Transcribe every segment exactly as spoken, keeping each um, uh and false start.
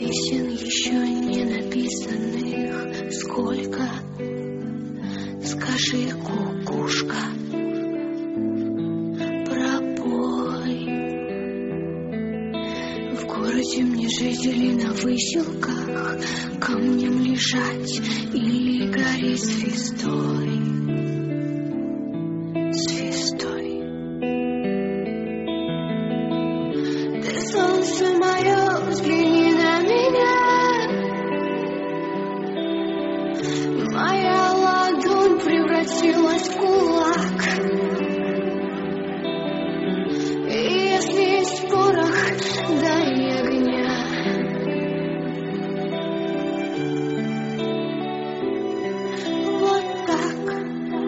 Песен еще не написанных сколько? Скажи, кукушка, пропой. В городе мне жить или на выселках, камнем лежать или гореть звездой. Звездой. Ты солнце мое, взгляни на меня. Моя ладонь превратилась в кулак. И если есть порох, дай огня. Вот так.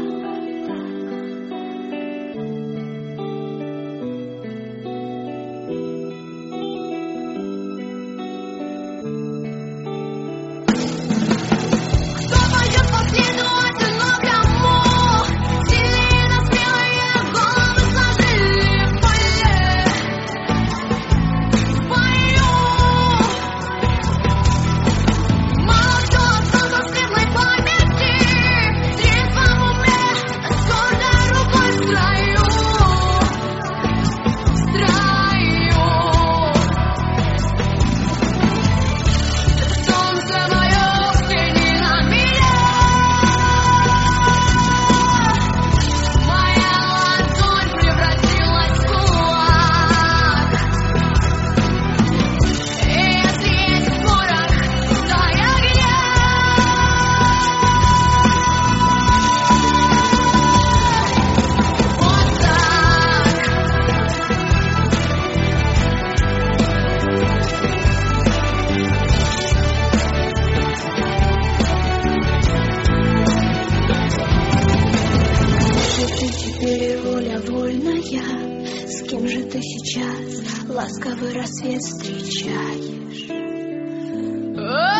С кем же ты сейчас ласковый рассвет встречаешь?